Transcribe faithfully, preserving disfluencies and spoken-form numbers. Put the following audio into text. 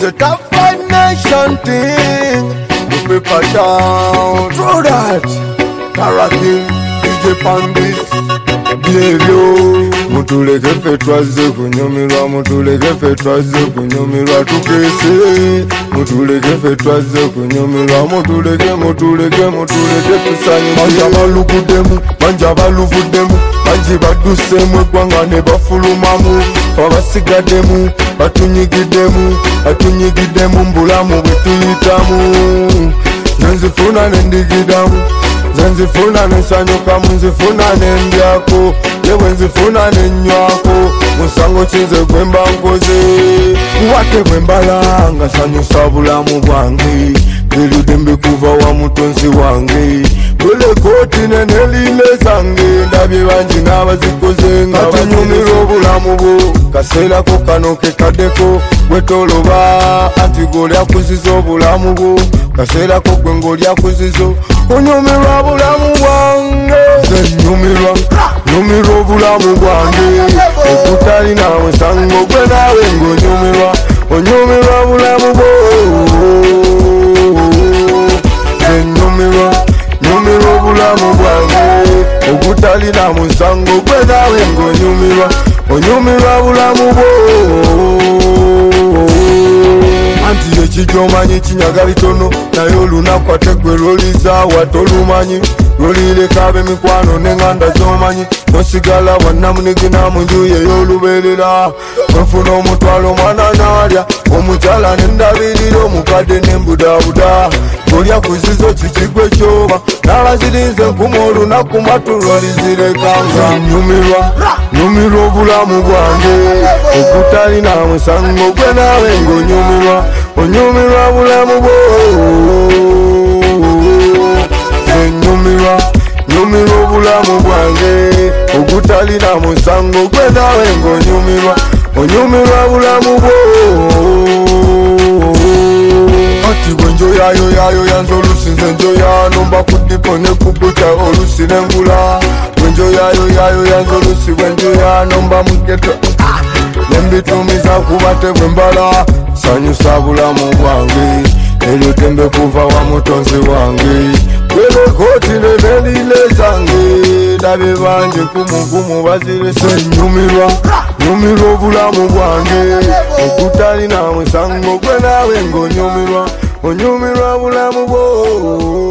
It's a tough nation thing. We paper down. Through that. Karate, D J Pandis, Blavio. Mutuleke fe twaze kunyomirwa, mutuleke fe twaze kunyomirwa tukese. Mutuleke fe twaze kunyomirwa, mutuleke, mutuleke, mutuleke tusanye. Manja balugudemu, manja baluvudemu, manji badusemu gwangane bafulumamu. Fabasigademu, batunyigidemu, batunyigidemu mbulamu bwetuyitamu. Nenzifuna nendigidamu, nenzifuna nensanyuka, nenzifuna nendyako, yewe nzifuna nenywako, musango chinze gwemba nkoze. Wate gwembalanga sanyusa bulamu bwange, beludembe kuva wa mutonzi wange. Bule koti nenelile zange, ndabye banji ngabazikoze ngabanyumira obulamu bwo. Kasela ko kano ke kadeko, wetoloba anti golya kuzizo obulamu bwo. Kasela ko gwengolya kuzizo, onyumirwa bulamu bwange. Ze nyumirwa, nyumirwa obulamu bwange. Okutali nawe sango gwe nawe ngonyumirwa, onyumirwa bulamu bwo. Ze nyumirwa, nyumirwa obulamu bwange. Okutali na musango gwe nawe ngonyumirwa, onyumirwa bulamu bwo. Anti ekijomanyi kinyaga bitono, naye olunaku ate gwe lwoliza watolumanyi. Lwolileka b'emikwano n'enganda z'omanyi, nosigala wannamunigina mu nju ye y'olubeerera. Bwenfuna omutwalo omwana n'alya, omukyala n'endabirira, omukadde n'embudabuda. Golya kuzizo kikigwe kyoba, n'abazirinze nkuma olunaku matu lwalizirekanga. Nyumirwa, nyumirwa obulamu bwange. Okutali na musango gwe nawe ng'onyumirwa, onyumirwa bulamu bwo. Nyumirwa, nyumirwa obulamu bwange. Okutali na musango gwe nawe ng'onyumirwa, onyumirwa bulamu bwo. Ati bwenjoyayo yayo yanze olusi nze njoya, nomba kudipo ne kubuta olusi nengula. Bwenjoyayo yayo yanze olusi bwenjoya, nomba mugeto nembitumiza kuba tebwembala. Sanyusa bulamu bwange, eryo dembe kuva wa mutonzi wange. Bwele koti nenelile zange, ndabe banje kumukumu bazirese. Nyumirwa, nyumirwa obulamu bwange. Okutali na musango gwe nawe ngonyumirwa, onyumirwa bulamu bwo.